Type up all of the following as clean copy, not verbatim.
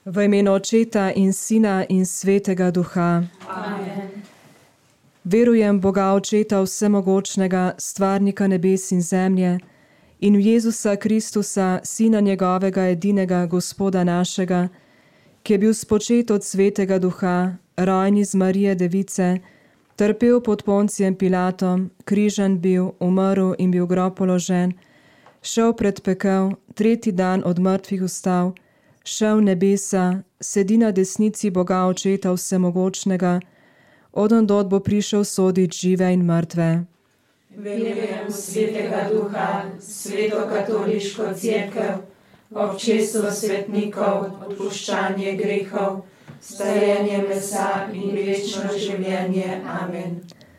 V imenu Očeta in Sina in Svetega Duha. Amen. Verujem Boga Očeta Vsemogočnega, stvarnika nebes in zemlje, in v Jezusa Kristusa, Sina njegovega edinega, Gospoda našega, ki je bil spočet od Svetega Duha, rojen iz Marije Device, trpel pod Poncijem Pilatom, križan bil, umrl in bil v grob položen, šel pred pekel, tretji dan od mrtvih vstal, šel v nebesa, sedi na desnici Boga Očeta Vsemogočnega, odondod bo prišel sodit žive in mrtve. Verujem v Svetega Duha, Sveto katoliško cerkev, občestvo svetnikov, odpuščanje grehov, stajenje mesa in večno življenje. Amen.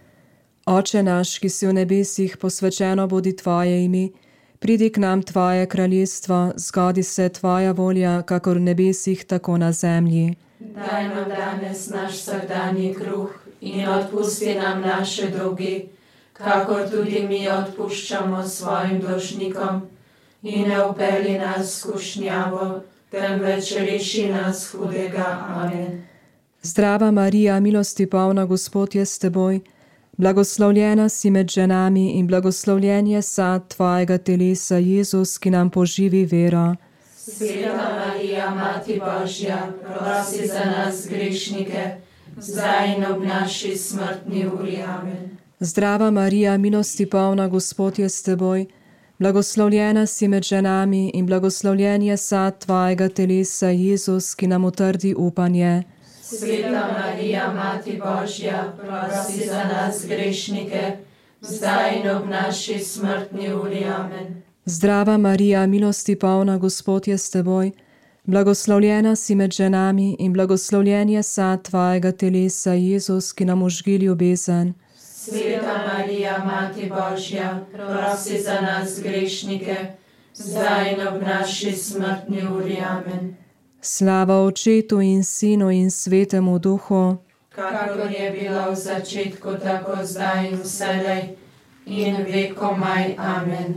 Oče naš, ki si v nebesih, posvečeno bodi tvoje ime, pridi k nam tvoje kraljestvo, zgodi se tvoja volja, kakor v nebesih, tako na zemlji. Daj nam danes naš vsakdanji kruh in odpusti nam naše dolge, kakor tudi mi odpuščamo svojim dolžnikom. In ne vpelji nas v skušnjavo, temveč reši nas hudega. Amen. Zdrava Marija, milosti polna, Gospod je s teboj, blagoslovljena si med ženami in blagoslovljen je sad tvojega telesa, Jezus, ki nam poživi vero. Sveta Marija, Mati Božja, prosi za nas grešnike, zdaj in ob naši smrtni uri. Amen. Zdrava Marija, milosti polna, Gospod je s teboj, blagoslovljena si med ženami in blagoslovljen je sad tvojega telesa, Jezus, ki nam utrdi upanje. Sveta Marija, Mati Božja, prosi za nas grešnike, zdaj in ob naši smrtni uri. Amen. Zdrava Marija, milosti polna, Gospod je s teboj, blagoslovljena si med ženami in blagoslovljen je sad tvojega telesa, Jezus, ki nam ožgi ljubezen. Sveta Marija, Mati Božja, prosi za nas grešnike, zdaj in ob naši smrtni uri. Amen. Slava Očetu in Sinu in Svetemu Duhu, kakor je bilo v začetku, tako zdaj in vselej in vekomaj. Amen.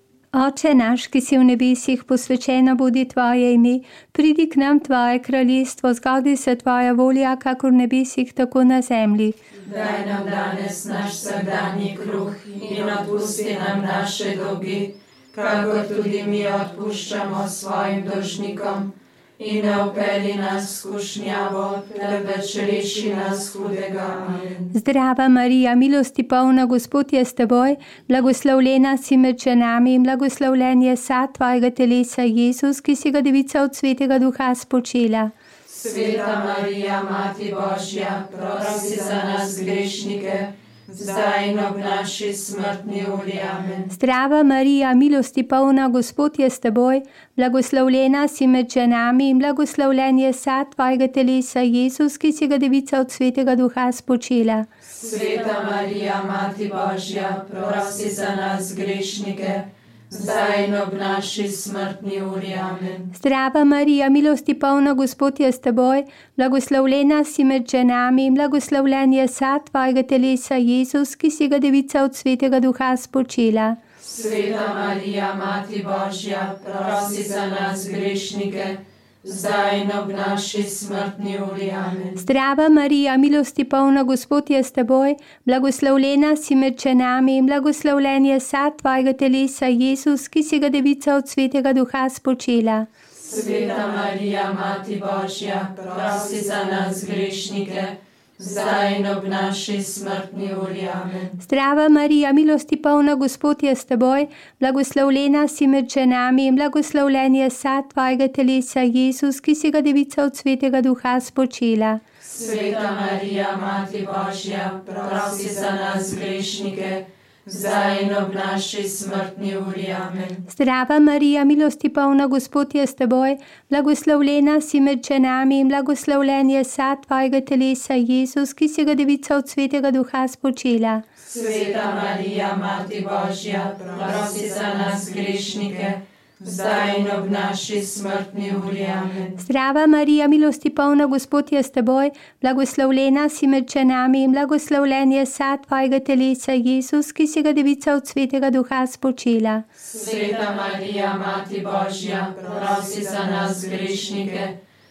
Oče naš, ki si v nebesih, posvečeno bodi tvoje ime, pridi k nam tvoje kraljestvo, zgodi se tvoja volja, kakor v nebesih, tako na zemlji. Daj nam danes naš vsakdanji kruh in odpusti nam naše dolge, kakor tudi mi odpuščamo svojim dolžnikom. In ne vpelji nas v skušnjavo, temveč reši nas hudega. Amen. Zdrava Marija, milosti polna, Gospod je s teboj, blagoslovljena si med ženami in blagoslovljen je sad tvojega telesa, Jezus, ki si ga Devica od Svetega Duha spočela. Sveta Marija, Mati Božja, prosi za nas grešnike, zdaj in ob naši smrtni uri. Amen. Zdrava Marija, milosti polna, Gospod je s teboj, blagoslovljena si med ženami in blagoslovljen je sad tvojega telesa, Jezus, ki si ga Devica od Svetega Duha spočela. Sveta Marija, Mati Božja, prosi za nas grešnike, zdaj in ob naši smrtni uri. Amen. Zdrava Marija, milosti polna, Gospod je s teboj, blagoslovljena si med ženami in blagoslovljen je sad tvojega telesa, Jezus, ki si ga Devica od Svetega Duha spočela. Sveta Marija, Mati Božja, prosi za nas grešnike, zdaj in ob naši smrtni uri. Amen. Zdrava Marija, milosti polna, Gospod je s teboj, blagoslovljena si med ženami in blagoslovljen je sad tvojega telesa, Jezus, ki si ga Devica od Svetega Duha spočela. Sveta Marija, Mati Božja, prosi za nas grešnike, zdaj in ob naši smrtni uri. Amen. Zdrava Marija, milosti polna, Gospod je s teboj, blagoslovljena si med ženami in blagoslovljen je sad tvojega telesa, Jezus, ki si ga Devica od Svetega Duha spočela. Sveta Marija, Mati Božja, prosi za nas grešnike, zdaj in ob naši smrtni uri. Amen. Zdrava Marija, milosti polna, Gospod je s teboj, blagoslovljena si med ženami in blagoslovljen je sad tvojega telesa, Jezus, ki si ga Devica od Svetega Duha spočela. Sveta Marija, Mati Božja, prosi za nas grešnike, zdaj in ob naši smrtni uri. Amen. Zdrava Marija, milosti polna, Gospod je s teboj, blagoslovljena si med ženami in blagoslovljen je sad tvojega telesa, Jezus, ki si ga Devica od Svetega Duha spočela. Sveta Marija, Mati Božja, prosi za nas grešnike,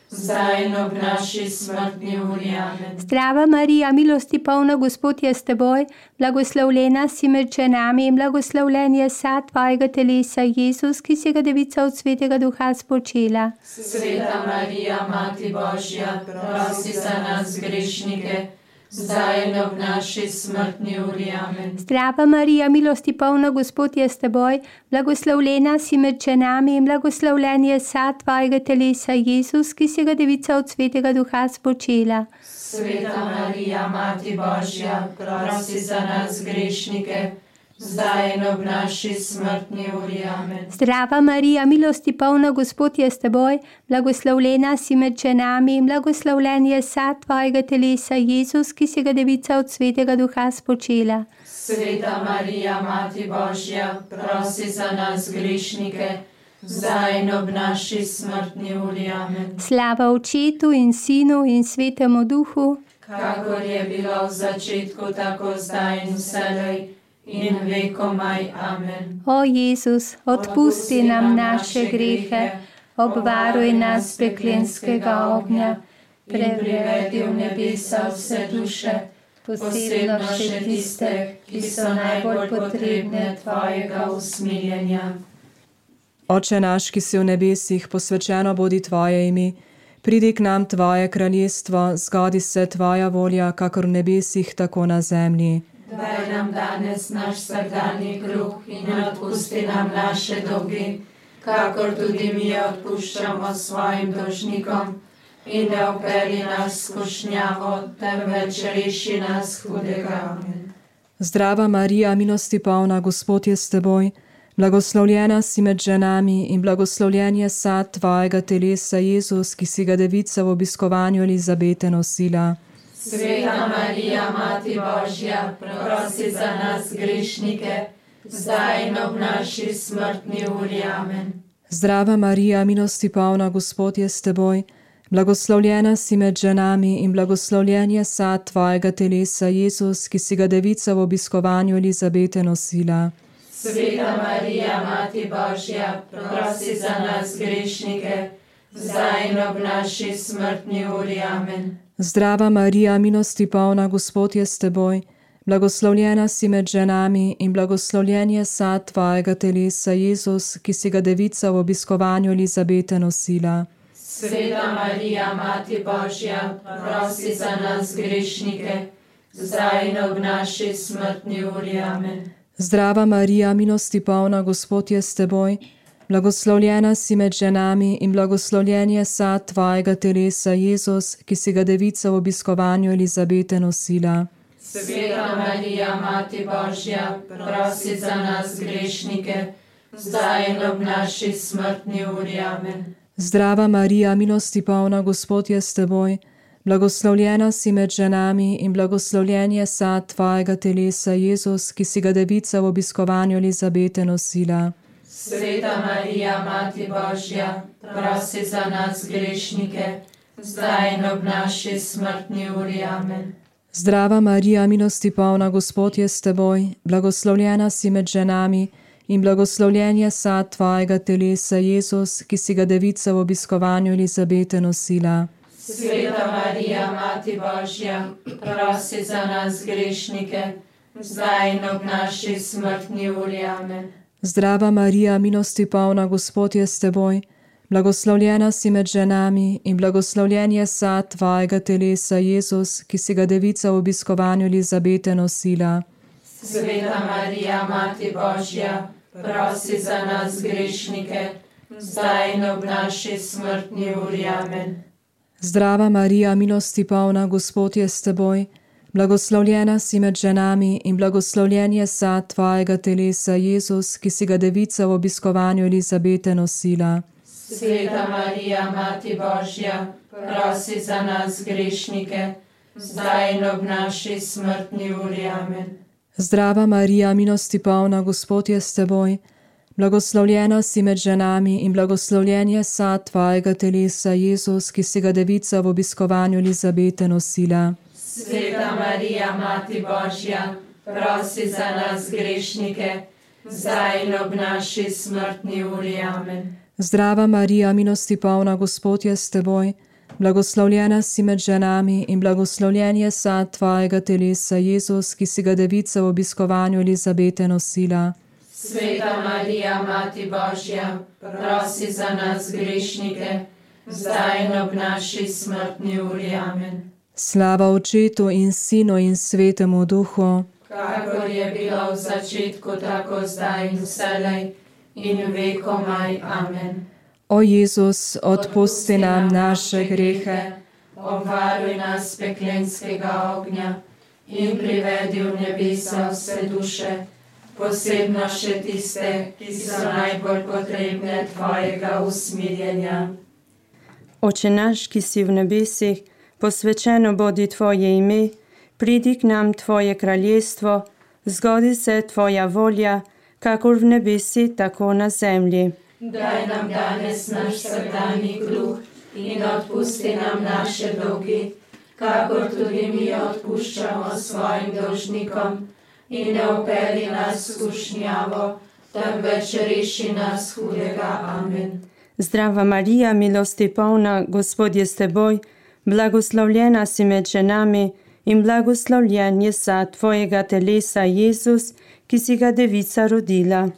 zdaj in ob naši smrtni uri. Amen. Zdrava Marija, milosti polna, Gospod je s teboj, blagoslovljena si med ženami in blagoslovljen je sad tvojega telesa, Jezus, ki si ga devica od Svetega Duha spočela. Sveta Marija, Mati Božja, prosi za nas grešnike, zdaj in ob naši smrtni uri. Amen. Zdrava Marija, milosti polna, Gospod je s teboj, blagoslovljena si med ženami in blagoslovljen je sad tvojega telesa, Jezus, ki si ga devica od Svetega Duha spočela. Sveta Marija, Mati Božja, prosi za nas grešnike, zdaj in ob naši smrtni uri. Amen. Zdrava Marija, milosti polna, Gospod je s teboj, blagoslovljena si med ženami in blagoslovljen je sad tvojega telesa, Jezus, ki si ga devica od Svetega Duha spočela. Sveta Marija, Mati Božja, prosi za nas grešnike, zdaj in ob naši smrtni uri. Amen. Slava Očetu in Sinu in Svetemu Duhu, kakor je bilo v začetku, tako zdaj in vselej in vekomaj. Amen. O Jezus, odpusti nam naše grehe, obvaruj nas peklenskega ognja, privedi v nebesa vse duše, posebno še tiste, ki so najbolj potrebne tvojega usmiljenja. Oče naš, ki si v nebesih, posvečeno bodi tvoje ime, pridi k nam tvoje kraljestvo, zgodi se tvoja volja, kakor v nebesih, tako na zemlji. Daj nam danes naš vsakdanji kruh in odpusti nam naše dolge, kakor tudi mi odpuščamo svojim dolžnikom. In ne vpelji nas v skušnjavo, temveč reši nas hudega. Amen. Zdrava Marija, milosti polna, Gospod je s teboj, blagoslovljena si med ženami in blagoslovljen je sad tvojega telesa, Jezus, ki si ga devica v obiskovanju Elizabete nosila. Sveta Marija, Mati Božja, prosi za nas grešnike, zdaj in ob naši smrtni uri. Amen. Zdrava Marija, milosti polna, Gospod je s teboj, blagoslovljena si med ženami in blagoslovljen je sad tvojega telesa, Jezus, ki si ga devica v obiskovanju Elizabete nosila. Sveta Marija, Mati Božja, prosi za nas grešnike, zdaj in ob naši smrtni uri. Amen. Zdrava Marija, milosti polna, Gospod je s teboj, blagoslovljena si med ženami in blagoslovljen je sad tvojega telesa, Jezus, ki si ga devica v obiskovanju Elizabete nosila. Sveta Marija, Mati Božja, prosi za nas grešnike, zdaj in ob naši smrtni uri. Amen. Zdrava Marija, milosti polna, Gospod je s teboj, blagoslovljena si med ženami in blagoslovljen je sad tvojega telesa, Jezus, ki si ga devica v obiskovanju Elizabete nosila. Sveta Marija, Mati Božja, prosi za nas grešnike, zdaj in ob naši smrtni uri. Amen. Zdrava Marija, milosti polna, Gospod je s teboj, blagoslovljena si med ženami in blagoslovljen je sad tvojega telesa, Jezus, ki si ga devica v obiskovanju Elizabete nosila. Sveta Marija, Mati Božja, prosi za nas grešnike, zdaj in ob naši smrtni uri. Amen. Zdrava Marija, milosti polna, Gospod je s teboj, blagoslovljena si med ženami in blagoslovljen je sad tvojega telesa, Jezus, ki si ga devica v obiskovanju Elizabete nosila. Sveta Marija, Mati Božja, prosi za nas grešnike, zdaj in ob naši smrtni uri. Amen. Zdrava Marija, milosti polna, Gospod je s teboj, blagoslovljena si med ženami in blagoslovljen je sad tvojega telesa, Jezus, ki si ga devica v obiskovanju Elizabete nosila. Sveta Marija, Mati Božja, prosi za nas grešnike, zdaj in ob naši smrtni uri. Amen. Zdrava Marija, milosti polna, Gospod je s teboj, blagoslovljena si med ženami in blagoslovljen je sad tvojega telesa, Jezus, ki si ga devica v obiskovanju Elizabete nosila. Sveta Marija, Mati Božja, prosi za nas grešnike, zdaj in ob naši smrtni uri. Amen. Zdrava Marija, milosti polna, Gospod je s teboj, blagoslovljena si med ženami in blagoslovljen je sad tvojega telesa, Jezus, ki si ga devica v obiskovanju Elizabete nosila. Sveta Marija, Mati Božja, prosi za nas grešnike, zdaj in ob naši smrtni uri. Amen. Zdrava Marija, milosti polna, Gospod je s teboj, blagoslovljena si med ženami in blagoslovljen je sad tvojega telesa, Jezus, ki si ga devica v obiskovanju Elizabete nosila. Sveta Marija, Mati Božja, prosi za nas grešnike, zdaj in ob naši smrtni uri. Amen. Slava Očetu in Sinu in Svetemu Duhu, Kakor je bilo v začetku, tako zdaj in vselej in vekomaj. Amen. O Jezus, odpusti nam naše grehe, obvaruj nas peklenskega ognja in privedi v nebesa vse duše, posebno še tiste, ki so najbolj potrebne tvojega usmiljenja. Oče naš, ki si v nebesih, posvečeno bodi tvoje ime, pridi k nam tvoje kraljestvo, zgodi se tvoja volja, kakor v nebesi, tako na zemlji. Daj nam danes naš vsakdanji kruh in odpusti nam naše dolgi, kakor tudi mi odpuščamo svojim dolžnikom, in ne vpelji nas v skušnjavo, temveč reši nas hudega. Amen. Zdrava Marija, milosti polna, Gospod je s teboj, blagoslovljena si med ženami in blagoslovljen je sad tvojega telesa, Jezus, ki si ga devica rodila.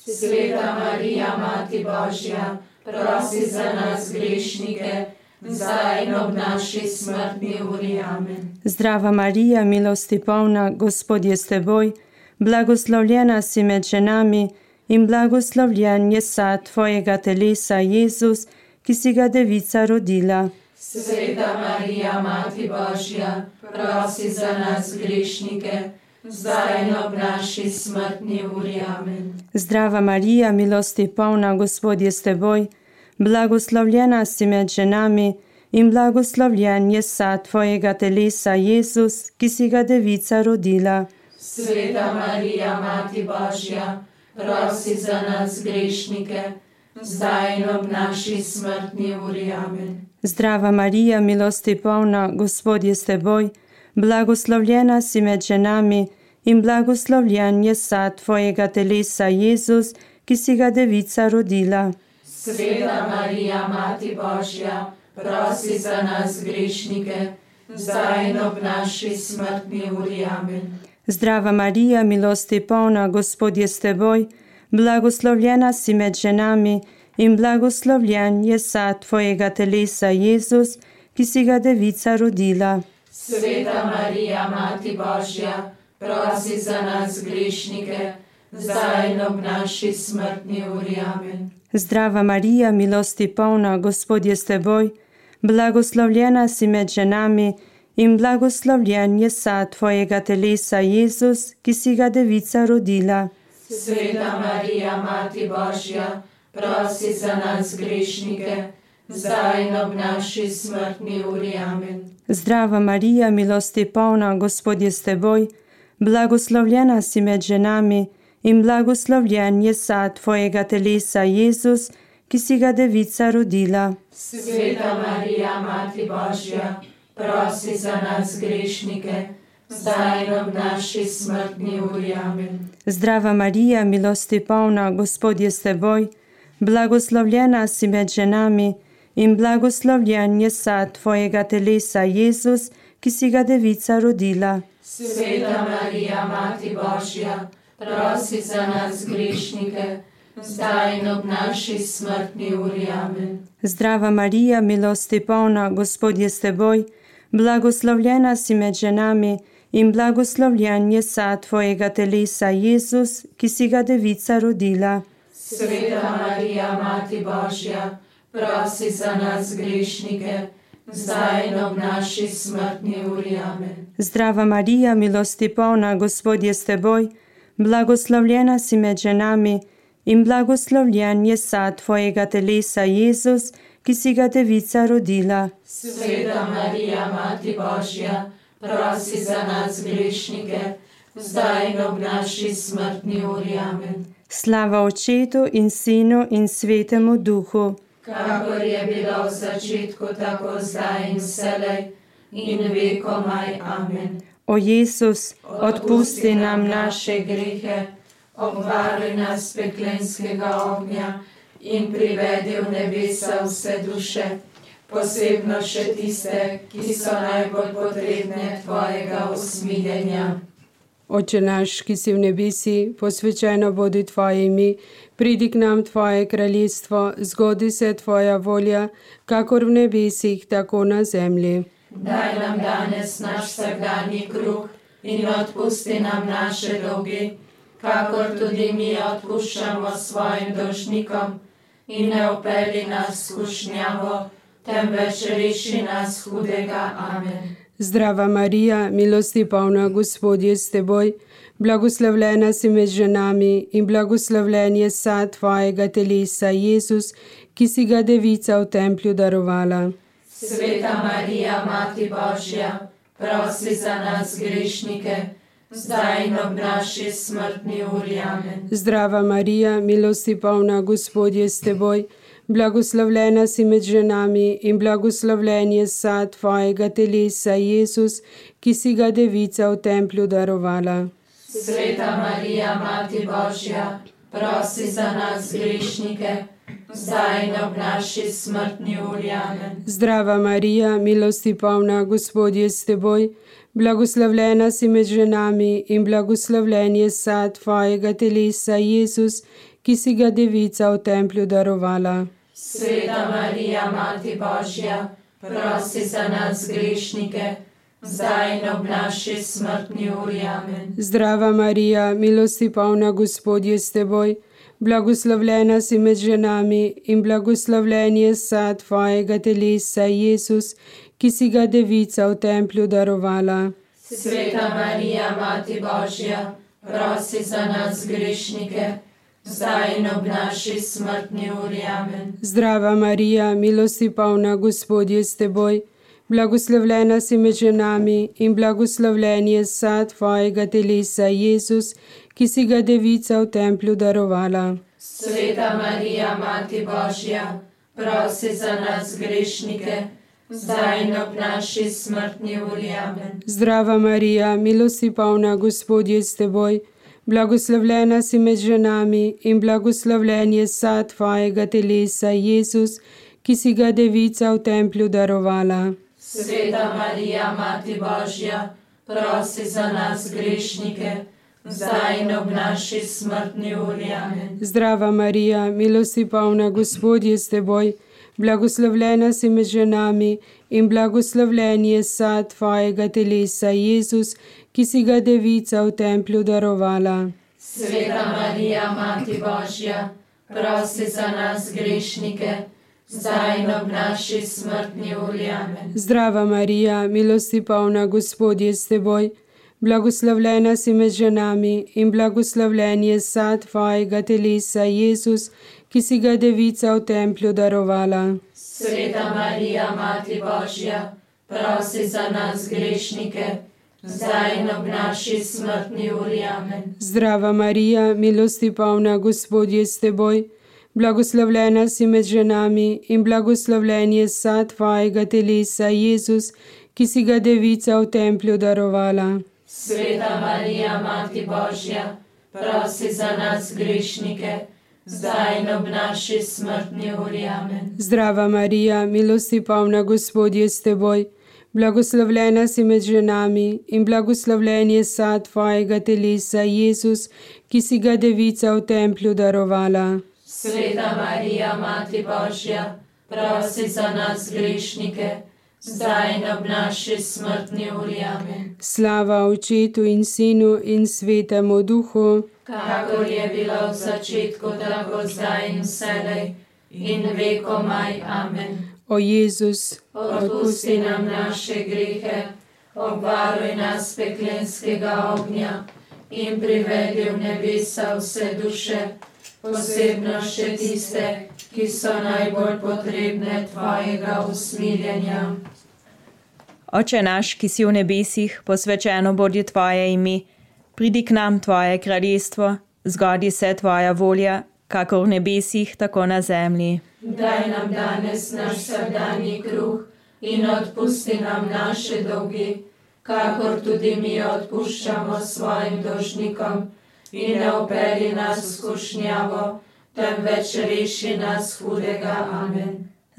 Sveta Marija, Mati Božja, prosi za nas grešnike, zdaj in ob naši smrtni uri. Amen. Zdrava Marija, milosti polna, Gospod je s teboj, blagoslovljena si med ženami in blagoslovljen je sad tvojega telesa, Jezus, ki si ga devica rodila. Sveta Marija, Mati Božja, prosi za nas grešnike, zdaj in ob naši smrtni uri. Amen. Zdrava Marija, milosti polna, Gospod je s teboj, blagoslovljena si med ženami in blagoslovljen je sad tvojega telesa, Jezus, ki si ga devica rodila. Sveta Marija, Mati Božja, prosi za nas grešnike, zdaj in ob naši smrtni uri. Amen. Zdrava Marija, milosti polna, Gospod je s teboj, blagoslovljena si med ženami in blagoslovljen je sad tvojega telesa, Jezus, ki si ga devica rodila. Sveta Marija, Mati Božja, prosi za nas grešnike, zdaj in ob naši smrtni uri. Amen. Zdrava Marija, milosti polna, Gospod je s teboj, blagoslovljena si med ženami in blagoslovljen je sad tvojega telesa, Jezus, ki si ga devica rodila. Sveta Marija, Mati Božja, prosi za nas grešnike, zdaj in ob naši smrtni uri. Amen. Zdrava Marija, milosti polna, Gospod je s teboj, blagoslovljena si med ženami in blagoslovljen je sad tvojega telesa, Jezus, ki si ga devica rodila. Sveta Marija, Mati Božja, prosi za nas grešnike, zdaj in ob naši smrtni uri. Amen. Zdrava Marija, milosti polna, Gospod je s teboj, blagoslovljena si med ženami in blagoslovljen je sad tvojega telesa, Jezus, ki si ga devica rodila. Sveta Marija, Mati Božja, prosi za nas grešnike, zdaj in ob naši smrtni uri. Amen. Zdrava Marija, milosti polna, Gospod je s teboj, blagoslovljena si med ženami in blagoslovljen je sad tvojega telesa, Jezus, ki si ga devica rodila. Sveta Marija, Mati Božja, prosi za nas grešnike, zdaj in ob naši smrtni uri. Amen. Zdrava Marija, milosti polna, Gospod je s teboj, blagoslovljena si med ženami in blagoslovljen je sad tvojega telesa, Jezus, ki si ga devica rodila. Sveta Marija, Mati Božja, prosi za nas grešnike, zdaj in ob naši smrtni uri. Amen. Zdrava Marija, milosti polna, Gospod je s teboj, blagoslovljena si med ženami in blagoslovljen je sad tvojega telesa, Jezus, ki si ga devica rodila. Sveta Marija, Mati Božja, prosi za nas grešnike, zdaj in ob naši smrtni uri. Amen. Slava Očetu in Sinu in Svetemu Duhu, kakor je bilo v začetku, tako zdaj in vselej in vekomaj. Amen. O Jezus, odpusti nam naše grehe, obvaruj nas peklenskega ognja in privedi v nebesa vse duše, posebno še tiste, ki so najbolj potrebne tvojega usmiljenja. Oče naš, ki si v nebesi, posvečeno bodi tvoje ime, pridi k nam tvoje kraljestvo, zgodi se tvoja volja, kakor v nebesih, tako na zemlji. Daj nam danes naš vsakdanji kruh in odpusti nam naše dolge, kakor tudi mi odpuščamo svojim dolžnikom, in ne vpelji nas v skušnjavo, temveč reši nas hudega. Amen. Zdrava Marija, milosti polna, Gospod je s teboj, blagoslovljena si med ženami in blagoslovljen je sad tvojega telesa, Jezus, ki si ga devica v templju darovala. Sveta Marija, Mati Božja, prosi za nas grešnike, zdaj in ob naši smrtni uri. Amen. Zdrava Marija, milosti polna, Gospod je s teboj, blagoslovljena si med ženami in blagoslovljen je sad tvojega telesa, Jezus, ki si ga devica v templju darovala. Sveta Marija, Mati Božja, prosi za nas grešnike, zdaj in ob naši smrtni uri. Amen. Zdrava Marija, milosti polna, Gospod je s teboj, blagoslovljena si med ženami in blagoslovljen je sad tvojega telesa, Jezus, ki si ga devica v templju darovala. Sveta Marija, Mati Božja, prosi za nas grešnike, zdaj in ob naši smrtni uri. Amen. Zdrava Marija, milosti polna, Gospod je s teboj, blagoslovljena si med ženami in blagoslovljen je sad tvojega telesa, Jezus, ki si ga devica v templju darovala. Sveta Marija, Mati Božja, prosi za nas grešnike, zdaj in ob naši smrtni uri. Amen. Zdrava Marija, milosti polna, Gospod je s teboj, blagoslovljena si med ženami in blagoslovljen je sad tvojega telesa, Jezus, ki si ga devica v templju darovala. Sveta Marija, Mati Božja, prosi za nas grešnike, zdaj in ob naši smrtni uri. Amen. Zdrava Marija, milosti polna, Gospod je s teboj, blagoslovljena si med ženami in blagoslovljen je sad tvojega telesa, Jezus, ki si ga devica v templju darovala. Sveta Marija, Mati Božja, prosi za nas grešnike, zdaj in ob naši smrtni uri. Amen. Zdrava Marija, milosti polna, Gospod je s teboj, blagoslovljena si med ženami in blagoslovljen je sad tvojega telesa, Jezus, ki si ga devica v templju darovala. Sveta Marija, Mati Božja, prosi za nas grešnike, zdaj in ob naši smrtni uri. Amen. Zdrava Marija, milosti polna, Gospod je s teboj, blagoslovljena si med ženami in blagoslovljen je sad tvojega telesa, Jezus, ki si ga devica v templju darovala. Sveta Marija, Mati Božja, prosi za nas grešnike, zdaj in ob naši smrtni uri. Amen. Zdrava Marija, milosti polna, Gospod je s teboj, blagoslovljena si med ženami in blagoslovljen je sad tvojega telesa, Jezus, ki si ga devica v templju darovala. Sveta Marija, Mati Božja, prosi za nas grešnike, zdaj in ob naši smrtni uri. Amen. Zdrava Marija, milosti polna, Gospod je s teboj, blagoslovljena si med ženami in blagoslovljen je sad tvojega telesa, Jezus, ki si ga devica v templju darovala. Sveta Marija, Mati Božja, prosi za nas grešnike, zdaj in ob naši smrtni uri. Amen. Slava Očetu in Sinu in Svetemu Duhu, kakor je bilo v začetku, tako zdaj in vselej, in vekomaj. Amen. O Jezus, odpusti nam naše grehe, obvaruj nas peklenskega ognja in privedi v nebesa vse duše, posebno še tiste, ki so najbolj potrebne tvojega usmiljenja. Oče naš, ki si v nebesih, posvečeno bodi tvoje ime, pridi k nam tvoje kraljestvo, zgodi se tvoja volja, kakor v nebesih, tako na zemlji. Daj nam danes naš vsakdanji kruh in odpusti nam naše dolge, kakor tudi mi odpuščamo svojim dolžnikom, in ne vpelji nas v skušnjavo, temveč reši nas hudega. Amen.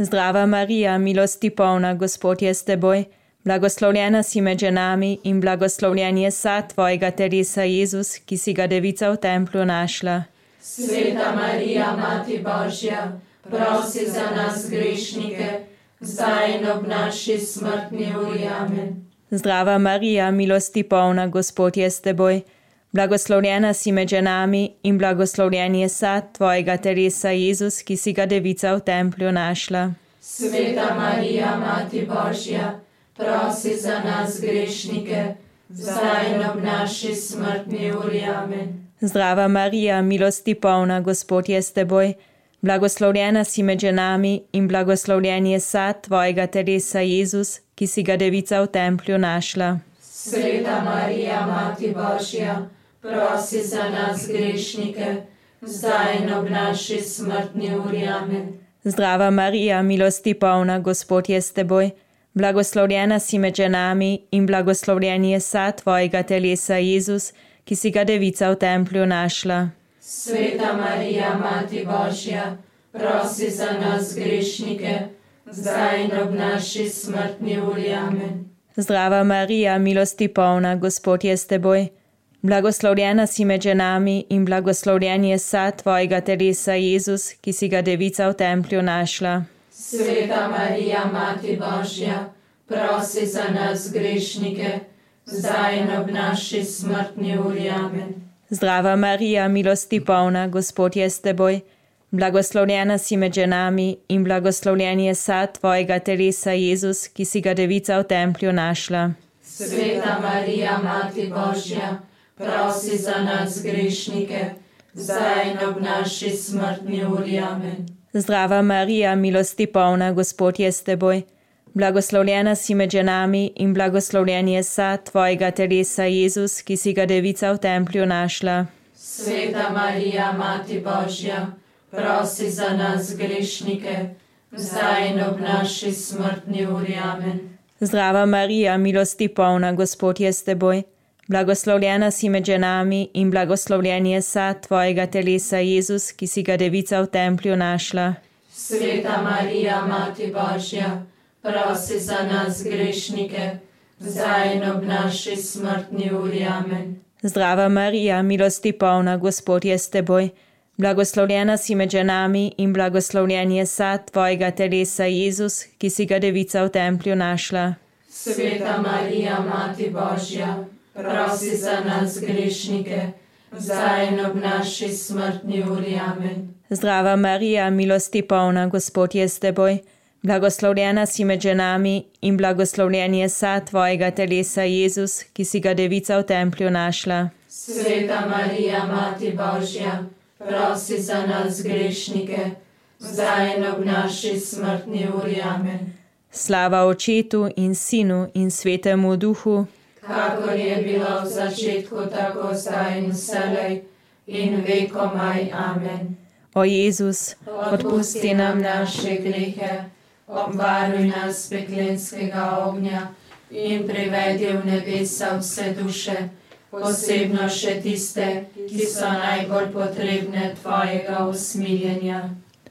Zdrava Marija, milosti polna, Gospod je s teboj, blagoslovljena si med ženami in blagoslovljen je sad tvojega telesa, Jezus, ki si ga devica v templju našla. Sveta Marija, Mati Božja, prosi za nas grešnike, zdaj in ob naši smrtni uri. Amen. Zdrava Marija, milosti polna, Gospod je s teboj, blagoslovljena si med ženami in blagoslovljen je sad tvojega telesa, Jezus, ki si ga devica v templju našla. Sveta Marija, Mati Božja, prosi za nas grešnike, zdaj in ob naši smrtni uri. Amen. Zdrava Marija, milosti polna, Gospod je s teboj, blagoslovljena si med ženami in blagoslovljen je sad tvojega telesa, Jezus, ki si ga devica v templju našla. Sveta Marija, Mati Božja, prosi za nas grešnike, zdaj in ob naši smrtni uri. Amen. Zdrava Marija, milosti polna, Gospod je s teboj, blagoslovljena si med ženami in blagoslovljen je sad tvojega telesa, Jezus, ki si ga devica v templju našla. Sveta Marija, Mati Božja, prosi za nas grešnike, zdaj in ob naši smrtni uri. Amen. Zdrava Marija, milosti polna, Gospod je s teboj, blagoslovljena si med ženami in blagoslovljen je sad tvojega telesa, Jezus, ki si ga devica v templju našla. Sveta Marija, Mati Božja, prosi za nas grešnike, zdaj in ob naši smrtni uri. Amen. Zdrava Marija, milosti polna, Gospod je s teboj, blagoslovljena si med ženami in blagoslovljen je sad tvojega telesa, Jezus, ki si ga devica v templju našla. Sveta Marija, Mati Božja, prosi za nas grešnike, zdaj in ob naši smrtni uri. Amen. Zdrava Marija, milosti polna, Gospod je s teboj, blagoslovljena si med ženami in blagoslovljen je sad tvojega telesa, Jezus, ki si ga devica v templju našla. Sveta Marija, Mati Božja, prosi za nas grešnike, zdaj in ob naši smrtni uri. Amen. Zdrava Marija, milosti polna, Gospod je s teboj, blagoslovljena si med ženami in blagoslovljen je sad tvojega telesa, Jezus, ki si ga devica v templju našla. Sveta Marija, Mati Božja, prosi za nas grešnike, zdaj in ob naši smrtni uri. Amen. Zdrava Marija, milosti polna, Gospod je s teboj, blagoslovljena si med ženami in blagoslovljen je sad tvojega telesa, Jezus, ki si ga devica v templju našla. Sveta Marija, Mati Božja, prosi za nas grešnike, zdaj in ob naši smrtni uri. Amen. Zdrava Marija, milosti polna, Gospod je s teboj, blagoslovljena si med ženami in blagoslovljen je sad tvojega telesa, Jezus, ki si ga devica v templju našla. Sveta Marija, Mati Božja, prosi za nas grešnike, zdaj in ob naši smrtni uri. Amen. Slava Očetu in Sinu in Svetemu Duhu, kakor je bilo v začetku, tako zdaj in vselej in vekomaj. Amen. O Jezus, odpusti nam naše grehe, obvaruj nas peklenskega ognja in privedi v nebesa vse duše, posebno še tiste, ki so najbolj potrebne tvojega usmiljenja.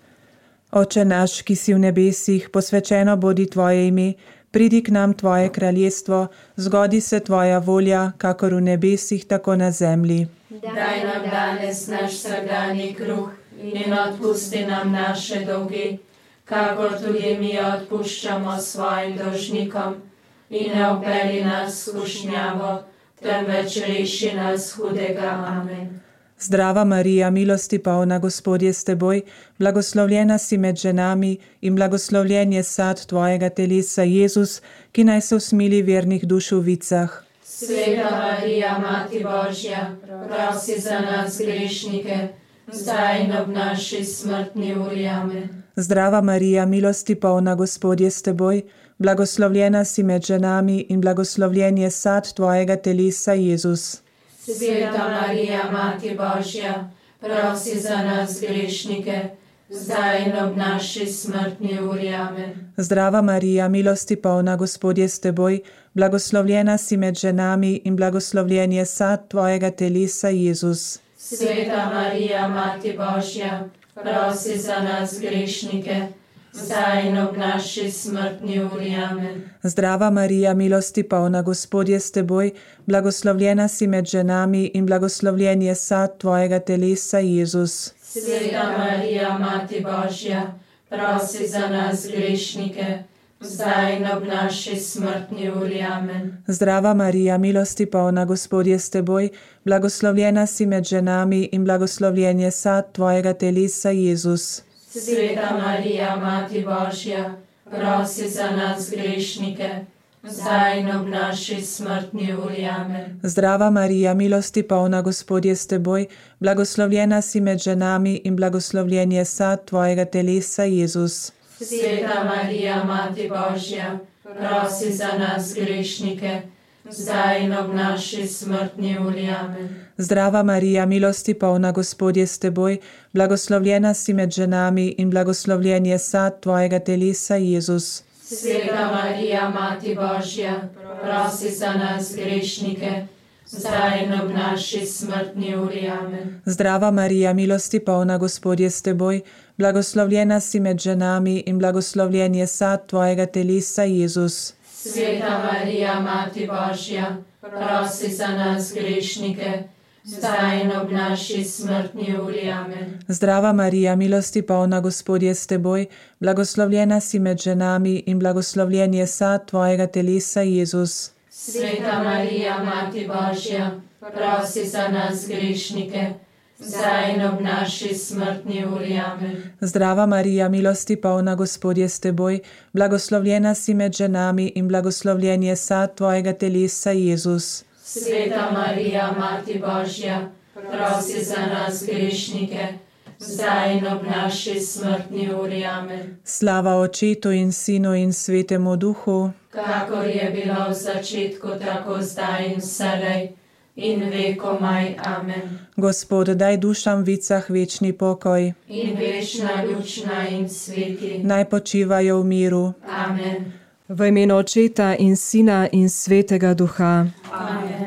Oče naš, ki si v nebesih, posvečeno bodi tvoje ime, pridi k nam tvoje kraljestvo, zgodi se tvoja volja, kakor v nebesih, tako na zemlji. Daj nam danes naš vsakdanji kruh in odpusti nam naše dolge, kakor tudi mi odpuščamo svojim dolžnikom, in ne vpelji nas v skušnjavo, temveč reši nas hudega. Amen. Zdrava Marija, milosti polna, Gospod je s teboj, blagoslovljena si med ženami in blagoslovljen je sad tvojega telesa, Jezus, ki naj se usmili vernih duš v vicah. Sveta Marija, Mati Božja, prosi za nas grešnike, zdaj in ob naši smrtni uri. Amen. Zdrava Marija, milosti polna, Gospod je s teboj, blagoslovljena si med ženami in blagoslovljen je sad tvojega telesa, Jezus. Sveta Marija, Mati Božja, prosi za nas grešnike, zdaj in ob naši smrtni uri. Amen. Zdrava Marija, milosti polna, Gospod je s teboj, blagoslovljena si med ženami in blagoslovljen je sad tvojega telesa, Jezus. Sveta Marija, Mati Božja, prosi za nas grešnike, zdaj in ob naši smrtni uri. Amen. Zdrava Marija, milosti polna, Gospod je s teboj, blagoslovljena si med ženami in blagoslovljen je sad tvojega telesa, Jezus. Sveta Marija, Mati Božja, prosi za nas grešnike, zdaj in ob naši smrtni uri. Amen. Zdrava Marija, milosti polna, Gospod je s teboj, blagoslovljena si med ženami in blagoslovljen je sad tvojega telesa, Jezus. Sveta Marija, Mati Božja, prosi za nas grešnike, zdaj in ob naši smrtni uri. Amen. Zdrava Marija, milosti polna, Gospod je s teboj, blagoslovljena si med ženami in blagoslovljen je sad tvojega telesa, Jezus. Sveta Marija, Mati Božja, prosi za nas grešnike, zdaj in ob naši smrtni uri. Amen. Zdrava Marija, milosti polna, Gospod je s teboj, blagoslovljena si med ženami in blagoslovljen je sad tvojega telesa, Jezus. Sveta Marija, Mati Božja, prosi za nas grešnike, zdaj in ob naši smrtni uri. Amen. Zdrava Marija, milosti polna, Gospod je s teboj, blagoslovljena si med ženami in blagoslovljen je sad tvojega telesa, Jezus. Sveta Marija, Mati Božja, prosi za nas grešnike, zdaj in ob naši smrtni uri. Amen. Zdrava Marija, milosti polna, Gospod je s teboj, blagoslovljena si med ženami in blagoslovljen je sad tvojega telesa, Jezus. Sveta Marija, Mati Božja, prosi za nas grešnike, zdaj in ob naši smrtni uri. Amen. Zdrava Marija, milosti polna, Gospod je s teboj, blagoslovljena si med ženami in blagoslovljen je sad tvojega telesa, Jezus. Sveta Marija, Mati Božja, prosi za nas grešnike, zdaj in ob naši smrtni uri. Amen. Slava Očetu in Sinu in Svetemu Duhu, kakor je bilo v začetku, tako zdaj in vselej, in vekomaj. Amen. Gospod, daj dušam vicah večni pokoj, in večna lučna in sveti. naj počivajo v miru. Amen. V imenu Očeta in Sina in Svetega Duha. Amen.